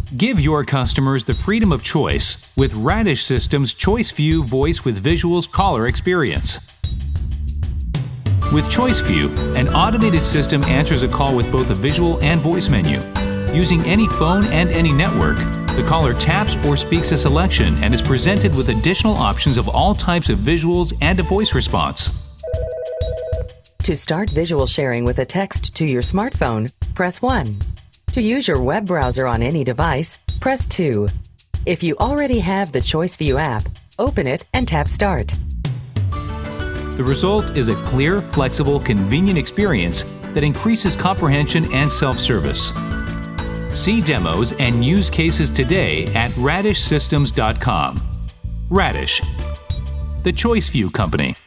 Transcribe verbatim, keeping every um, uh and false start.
Give your customers the freedom of choice with Radish Systems ChoiceView Voice with Visuals Caller Experience. With ChoiceView, an automated system answers a call with both a visual and voice menu. Using any phone and any network, the caller taps or speaks a selection and is presented with additional options of all types of visuals and a voice response. To start visual sharing with a text to your smartphone, press one. To use your web browser on any device, press two. If you already have the ChoiceView app, open it and tap Start. The result is a clear, flexible, convenient experience that increases comprehension and self-service. See demos and use cases today at radish systems dot com. Radish, the ChoiceView company.